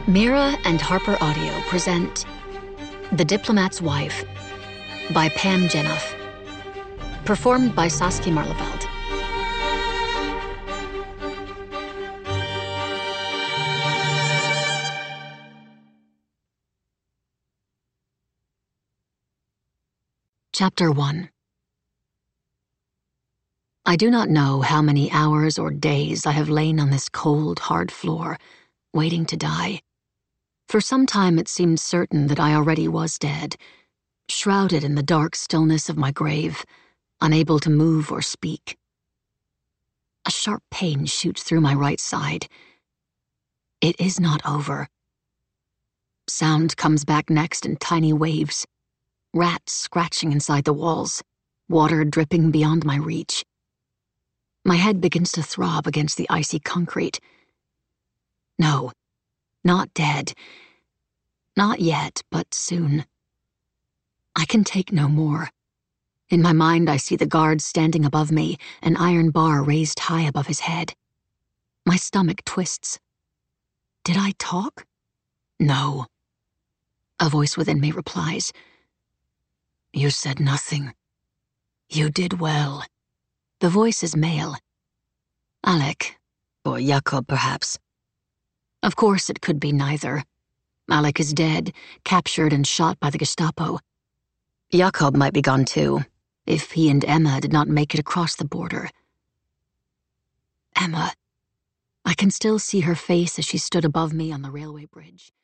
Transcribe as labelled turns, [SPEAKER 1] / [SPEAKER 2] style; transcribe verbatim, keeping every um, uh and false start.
[SPEAKER 1] Mira and Harper Audio present The Diplomat's Wife by Pam Jenoff. Performed by Saskia Marleveld. Chapter one. I do not know how many hours or days I have lain on this cold, hard floor, waiting to die. For some time it seemed certain that I already was dead, shrouded in the dark stillness of my grave, unable to move or speak. A sharp pain shoots through my right side. It is not over. Sound comes back next in tiny waves, rats scratching inside the walls, water dripping beyond my reach. My head begins to throb against the icy concrete. No, not dead. Not yet, but soon. I can take no more. In my mind, I see the guard standing above me, an iron bar raised high above his head. My stomach twists. Did I talk? No. A voice within me replies. You said nothing. You did well. The voice is male. Alec, or Jakob, perhaps. Of course, it could be neither. Alec is dead, captured and shot by the Gestapo. Jakob might be gone too, if he and Emma did not make it across the border. Emma. I can still see her face as she stood above me on the railway bridge.